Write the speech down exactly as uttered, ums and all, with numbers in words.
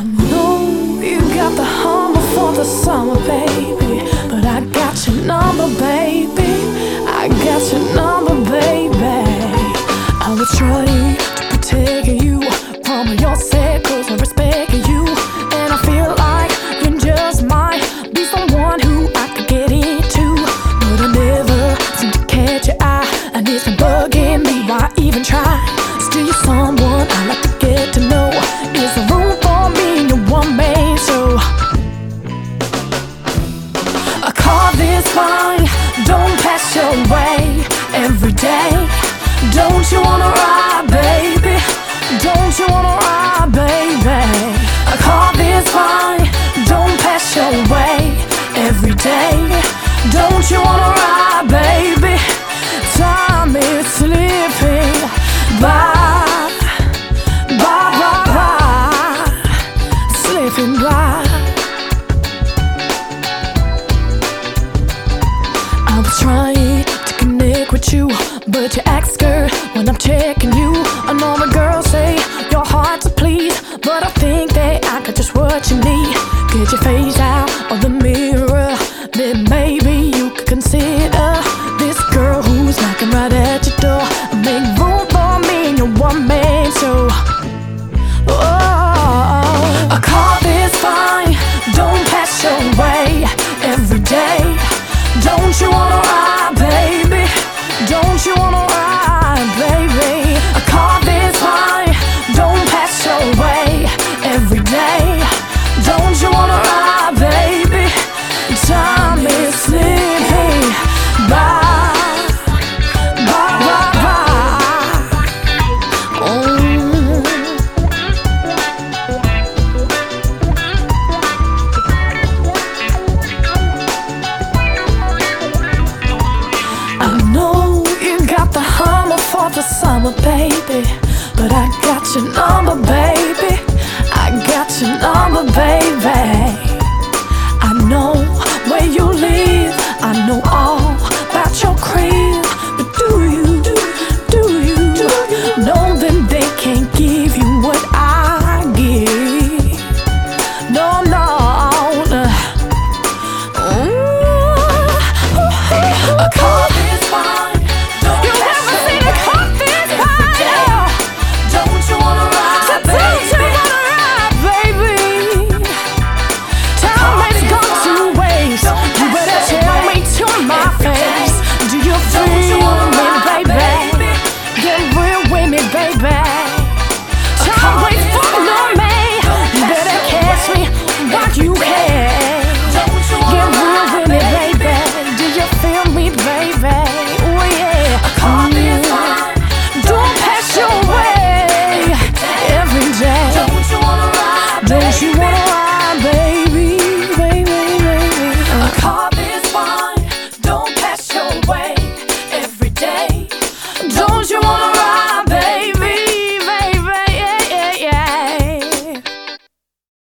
I know you got the humble for the summer, baby, but I got your number, baby. I got your number, baby. I was trying to protect you from your sake, 'cause I respect you, and I feel like you just might be someone who I could get into, but I never seem to catch your eye, and it's been bugging me why I even try. Still, you're someone I like to get to know. Is there room for me in your one-man show? I call this fine, don't pass your way every day. Don't you wanna ride, baby? Don't you wanna ride, baby? I call this fine, don't pass your way every day. Don't you wanna ride, baby? Time is slipping by, by, by, by, slipping by. I was trying to connect with you, but you act scared when I'm checking you. I know the girls say your hard to please, but I think that I got just what you need. Get your face out of the mirror, then maybe you could consider this girl who's knocking right at your door. Make room for me in your one-man show. Oh, I call this fine, don't pass your way every day. Don't you wanna ride, baby? Don't you wanna ride, baby? I call this fine, don't pass your way every day. Don't you wanna ride, baby? Time is slipping by, by, by, by. Mm. I know you got the hummer for the summer, baby, but I got your number, baby.